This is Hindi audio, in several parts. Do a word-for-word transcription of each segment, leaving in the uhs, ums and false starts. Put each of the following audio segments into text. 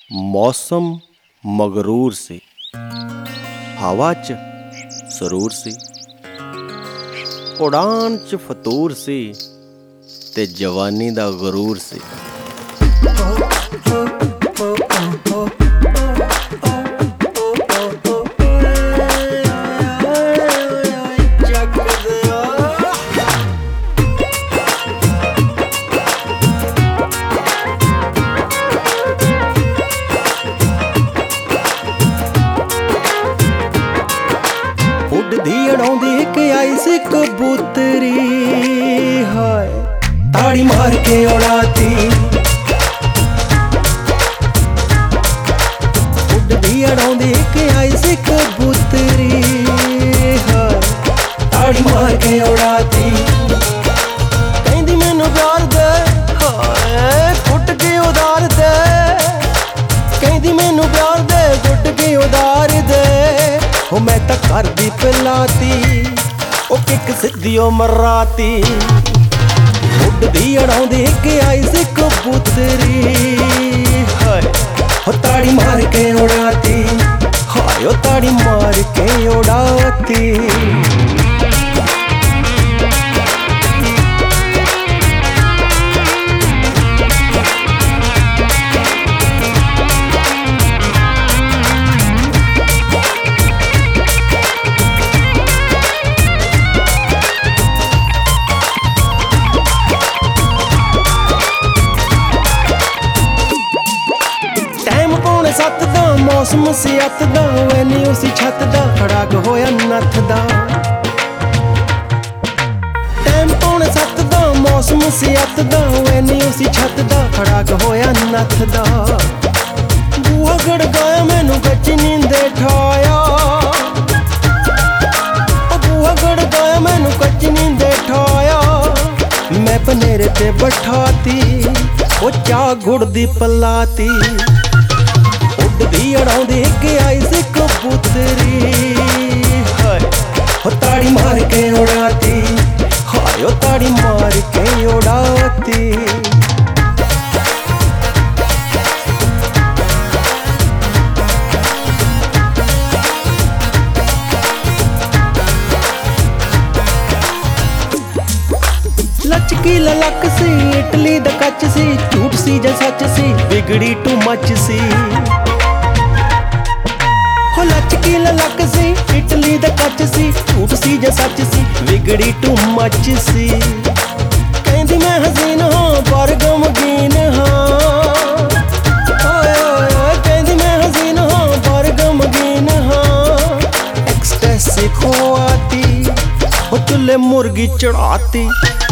मौसम मगरूर सी, हवा च सरूर सी, उड़ान च फतूर सी ते जवानी दा गरूर सी। उड़दी उड़ाउंदी इक आई सी कबूतरी, हाय ताड़ी मार के उड़ाती। उड़दी उड़ाउंदी इक आई सी कबूतरी, हाय ताड़ी मार के उड़ाती। कहंदी मैनू प्यार दे, हाय घुट के उधार दे। कहंदी मैनू प्यार दे, घुट के उधार दे। ओ मैं तां कर दी पिलाती, ओ किक सिद्धी ओ मराती। उड़दी उड़ाउंदी इक आई सी कबूतरी, हाय ओ ताड़ी मार के उड़ाती। हाय ओ ताड़ी मार के उड़ाती। सत्त दा मौसम सी अत दा, वैनी उसी छत दा खड़ाक होया नत्थ दा। टैम पौने सत्त दा मौसम सी अत दा, वैनी उसी छत दा खड़ाक होया नत्थ दा। बूहा गड़काया मैनू कच्च नींदे ठाया, बूहा गड़काया मैनू कच्च नींदे ठाया। मैं बनेरे ते बैठाती, ओ चाह गुड़ दी पलाती। उड़दी उड़ाउंदी इक आई सी कबूतरी, हाय ओ ताड़ी मार के उड़ाती। हाय ओ ताड़ी मार के उड़ाती। लचकी ललक सी, इटली दा कच सी, झूठ सी जां सच सी, बिगड़ी टू मच सी। हो लचकी ललक सी, इटली दा कच सी, झूठ सी जां सच सी, बिगड़ी टू मच सी। कहंदी मैं हसीन हाँ पर गमगीन हाँ, कहंदी मैं हसीन हाँ पर गमगीन हाँ। एक्सटेसी खुआती, हो चुल्हे मुर्गी चढ़ाती।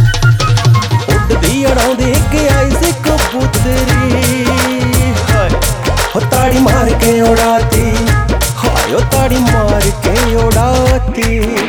उड़दी उड़ाउंदी इक आई सी कबूतरी, हाय ओ ताड़ी मार के उड़ाती। हाय ओ ताड़ी मार के उड़ाती।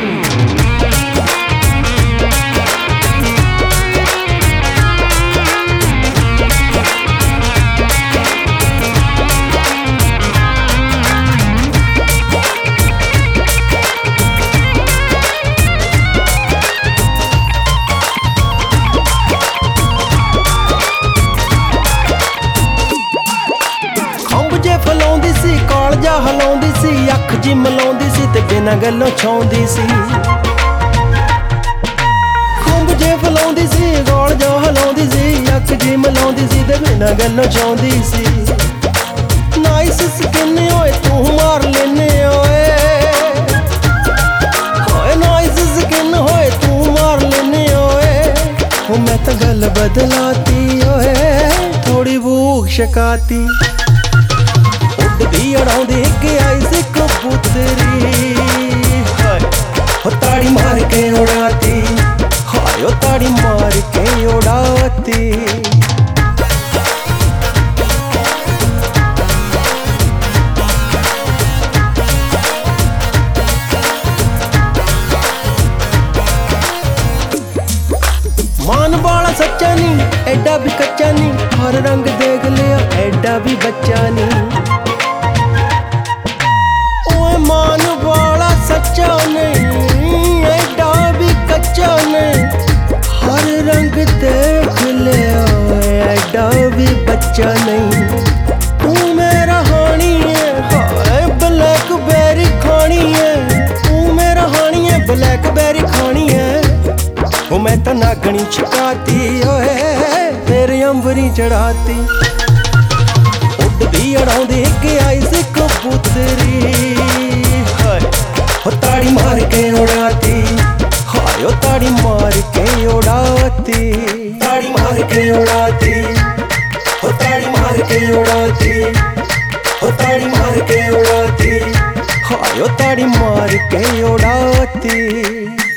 फलाउंदी सी, कालजा हलाउंदी सी, अख जी मलाउंदी सी ते बिना गल्लों छाउंदी सी। खुंब जे फलाउंदी सी, कालजा हलाउंदी सी, अख जी मलाउंदी सी ते बिना गल्लों छाउंदी सी। नाइस स्किन होए तू मार लेने ओए, होए नाइस स्किन होए तू मार लेने ओए। हो मैं तां गल बदलाती ओए, थोड़ी भूख शकाती। उड़दी उड़ाउंदी इक आई सी कबूतरी, हाय ओ ताड़ी मार के उड़ाती। हाय ओ ताड़ी मार के उड़ाती। मान बाला सच्चा नी, एडा भी कच्चा नी, हर रंग देख लिया एडा भी बच्चा नी। मान वाला सच्चा नहीं, एडा भी कच्चा नहीं, हर रंग देख ले एडा भी बच्चा नहीं। तू मेरा मैं तो नागनी छकाती ओए तेरे अंबरी चढ़ाती उड़दी उड़ाउंदी के आई सी कबूतरी हाय हो ताड़ी मार के उड़ाती हाय हो ताड़ी मार के उड़ाती ताड़ी मार के उड़ाती हो ताड़ी मार के उड़ाती हो ताड़ी मार के उड़ाती हाय हो ताड़ी मार के उड़ाती।